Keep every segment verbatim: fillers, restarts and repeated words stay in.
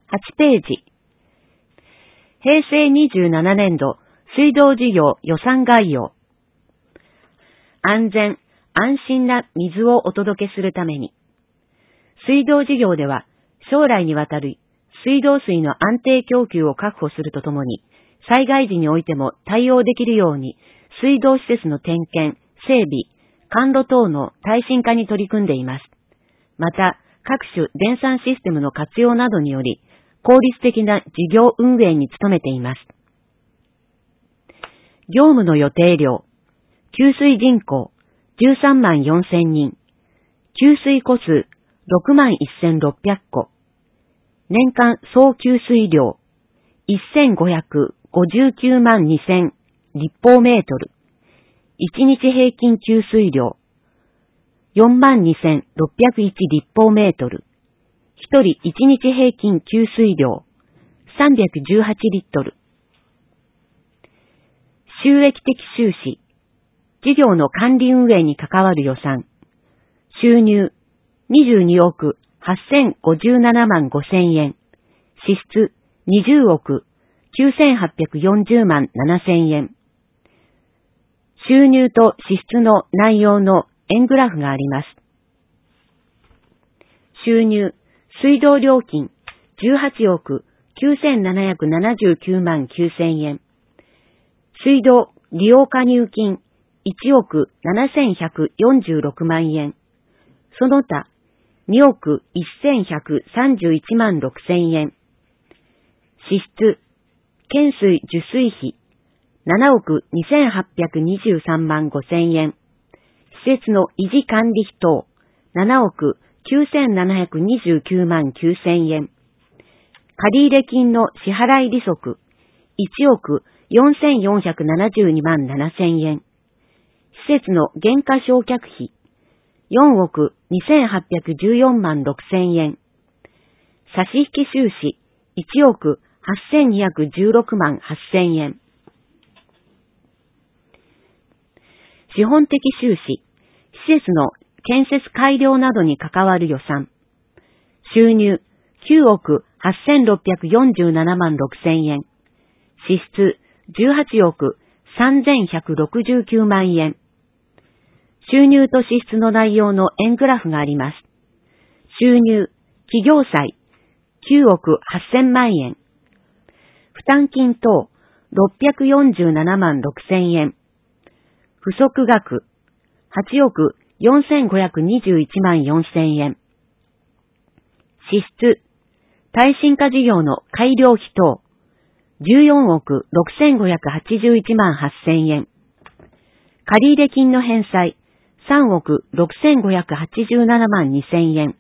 はちページ。へいせいにじゅうななねんど水道事業予算概要。安全、安心な水をお届けするために。水道事業では将来にわたる水道水の安定供給を確保するとともに、災害時においても対応できるように水道施設の点検、整備、管路等の耐震化に取り組んでいます。また、各種電算システムの活用などにより、効率的な事業運営に努めています。業務の予定量、給水人口じゅうさんまんよんせんにん、給水戸数ろくまんせんろっぴゃっこ、年間総給水量せんごひゃくごじゅうきゅうまんにせん立方メートル、いちにち平均給水量よんまんにせんろっぴゃくいち立方メートル、ひとりいちにち平均給水量さんびゃくじゅうはちリットル。収益的収支、事業の管理運営に関わる予算、収入にじゅうにおくはっせんごじゅうななまんごせんえん、支出にじゅうおくきゅうせんはっぴゃくよんじゅうまんななせんえん。収入と支出の内容の円グラフがあります。収入、水道料金じゅうはちおくきゅうせんななひゃくななじゅうきゅうまんきゅうせんえん。水道利用加入金いちおくななせんひゃくよんじゅうろくまんえん。その他におくせんひゃくさんじゅういちまんろくせんえん。支出、検水受水費ななおくにせんはっぴゃくにじゅうさんまんごせんえん。施設の維持管理費等ななおくきゅうせんななひゃくにじゅうきゅうまんきゅうせんえん。借入金の支払い利息いちおくよんせんよんひゃくななじゅうにまんななせんえん。施設の減価償却費よんおくにせんはっぴゃくじゅうよんまんろくせんえん。差し引き収支いちおくはっせんにひゃくじゅうろくまんはっせんえん。資本的収支、施設の建設改良などに関わる予算。収入きゅうおくはっせんろっぴゃくよんじゅうななまんろくせんえん。支出じゅうはちおくさんぜんひゃくろくじゅうきゅうまんえん。収入と支出の内容の円グラフがあります。収入、企業債きゅうおくはっせんまんえん。負担金等ろっぴゃくよんじゅうななまんろくせんえん。不足額はちおくよんせんごひゃくにじゅういちまんよんせんえん。支出、耐震化事業の改良費等じゅうよんおくろくせんごひゃくはちじゅういちまんはっせんえん。借入金の返済さんおくろくせんごひゃくはちじゅうななまんにせんえん。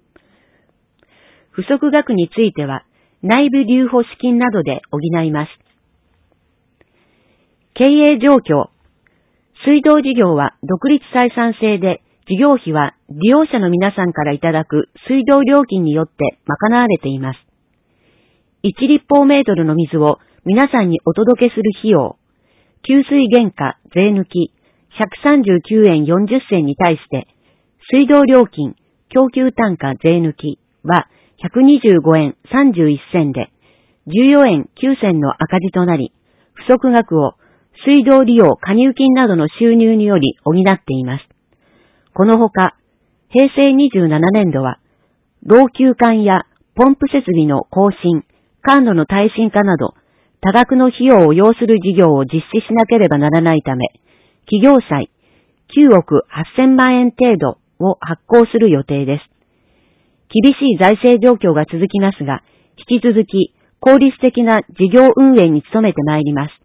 不足額については内部留保資金などで補います。経営状況。水道事業は独立採算制で、事業費は利用者の皆さんからいただく水道料金によって賄われています。いち立方メートルの水を皆さんにお届けする費用、給水原価税抜きひゃくさんじゅうきゅうえんよんじゅっせんに対して、水道料金供給単価税抜きはひゃくにじゅうごえんさんじゅういっせんで、じゅうよえんきゅうせんの赤字となり、不足額を水道利用加入金などの収入により補っています。このほか、へいせいにじゅうななねんどは、老朽管やポンプ設備の更新、管路の耐震化など、多額の費用を要する事業を実施しなければならないため、企業債きゅうおくはっせんまんえん程度を発行する予定です。厳しい財政状況が続きますが、引き続き効率的な事業運営に努めてまいります。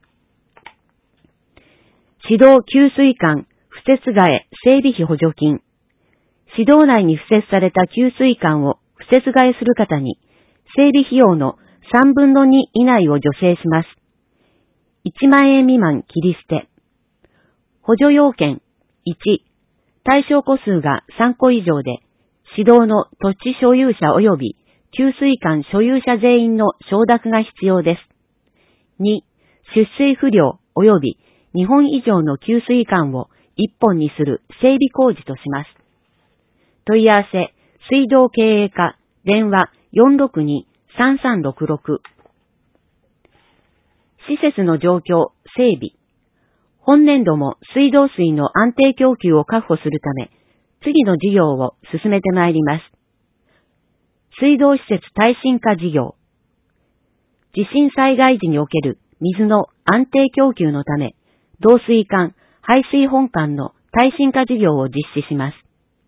市道給水管敷設替え整備費補助金。市道内に敷設された給水管を敷設替えする方に、整備費用のさんぶんのに以内を助成します。いちまんえん未満切り捨て。補助要件いち、対象戸数がさんこ以上で、市道の土地所有者及び給水管所有者全員の承諾が必要です。に、出水不良及びにほん以上の給水管をいっぽんにする整備工事とします。問い合わせ、水道経営課、電話 よんろくにさんさんろくろく。施設の状況、整備。本年度も水道水の安定供給を確保するため、次の事業を進めてまいります。水道施設耐震化事業。地震災害時における水の安定供給のため、導水管、排水本管の耐震化事業を実施します。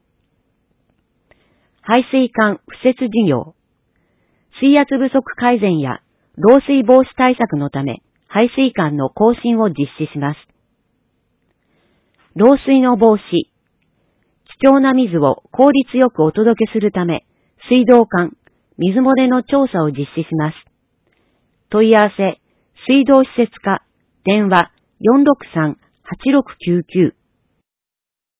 排水管敷設事業。水圧不足改善や漏水防止対策のため、排水管の更新を実施します。漏水の防止。貴重な水を効率よくお届けするため、水道管、水漏れの調査を実施します。問い合わせ、水道施設課、電話よんろくさん はちろくきゅうきゅう